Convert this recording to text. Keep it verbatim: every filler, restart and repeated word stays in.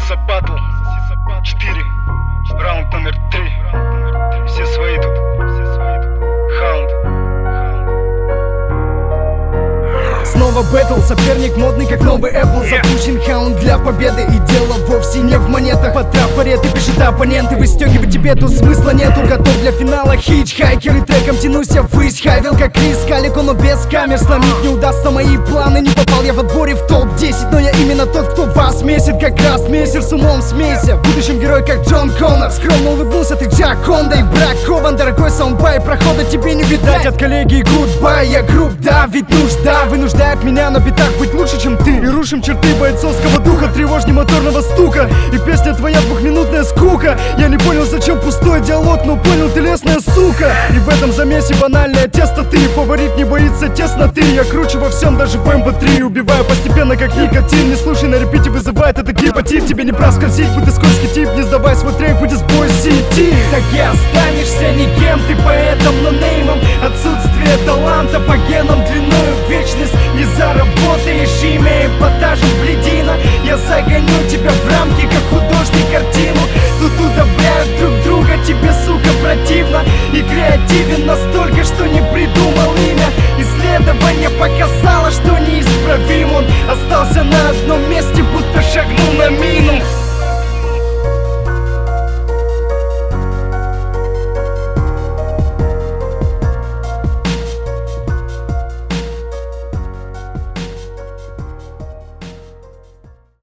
Сиса батл четыре, раунд номер три. Все свои тут. Хаунд. Снова бэтл, соперник модный, как новый Apple. Запущен хаунд для победы, и дело вовсе не в монетах. Под трафареты пишут оппоненты, выстегивать тебе тут смысла нету. Готов для финала хичхайкер, и треком тянусь я ввысь. Хайвил как Крис Калико, но без камер. Сломить не удастся мои планы. Не попал я в отборе в топ десять, но я именно тот, кто вас месит. Как раз мессер, с умом смейся. В будущем герой, как Джон Коннор. Скромно улыбнулся ты, Джак Конда, и бракован. Дорогой саундбай, прохода тебе не видать от коллеги. Гудбай, я груб, да, ведь нужда вынуждает меня на битах быть лучше, чем ты. И рушим черты бойцовского духа, тревожней моторного стука. И песня твоя двухминутная скука. Я не понял, зачем пустой диалог, но понял, ты лесная сука. И в этом замесе банальное тесто ты. Фаворит не боится тесноты. Я круче во всем, даже в эм пэ три. Убиваю постепенно, как никотин. Не слушай на репите, вызывает это гипотит. Тебе не проскользить, будь ты скользкий тип. Не сдавай свой трек, будь сбой сети. Так и останешься никем, ты поэтом, но неймом. Отсутствие таланта по генам длиною в вечность. Не заработаешь имя эпатажем бледина. Я загоню тебя в рамки, как художник картину. Тут удобряют друг друга, тебе, сука, противно. И креативен настолько, что не придумал имя. Исследование показало, что неисправим. Он остался на одном месте, будто шагнул на мину.